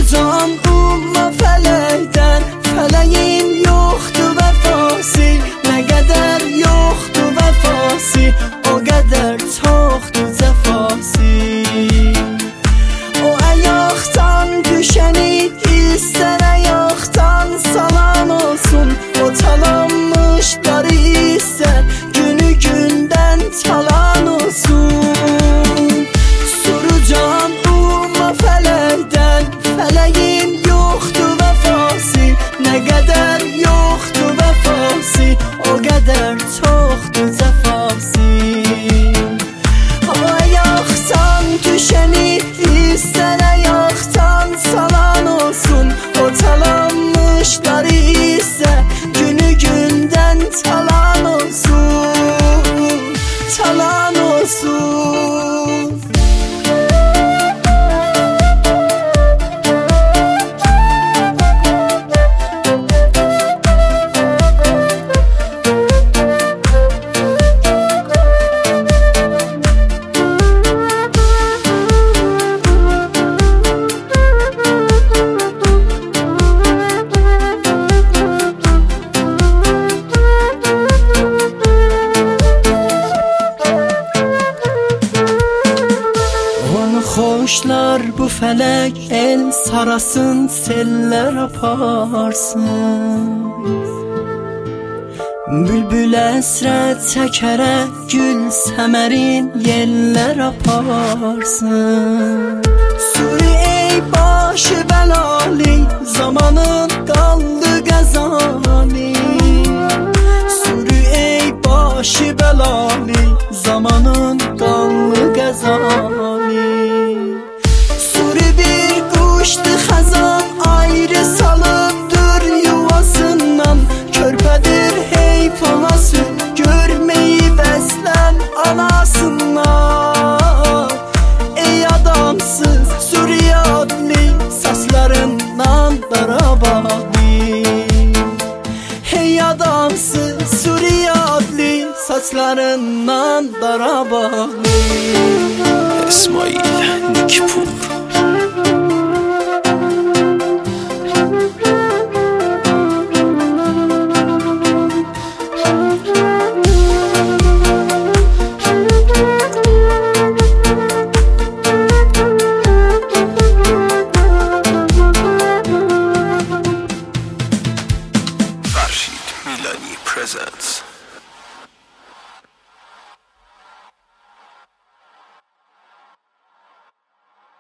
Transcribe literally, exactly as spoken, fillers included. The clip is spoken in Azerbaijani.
Soracağım umma feləkdən, fələyin yoxdur vəfası. Nə qədər yoxdur vəfası, o qədər çoxdur cəfası. O ayaqdan düşəni istər ayaqdan salan olsun. O çalanmış darı istər günü gündən çalan olsun. Soracağım umma feləkdən, fələyin yoxdur vəfası. Nə qədər yoxdur vəfası, o qədər çoxdur cəfası. O ayaqdan düşəni istər ayaqdan salan olsun. O çalanmış darı isə günü gündən çalan olsun, çalan olsun. Xoşlar bu fələk el sarasın, sellər aparsın. Bülbül əsrət çəkərək gül səmərin yellər aparsın. Suri ey başı bəlalı, zamanın qaldı qəzali. Suri ey başı bəlalı, zamanın qaldı qəzali. Kuşdu xəzan ayrı salıbdır yuvasından. Körpədir heyfana süt görməyi bəslən anasından. Ey adamsız Suriye adlı saçlarından Qarabağlı. Hey adamsız Suriye adlı saçlarından Qarabağlı. İsmail Nikpur. Milani presents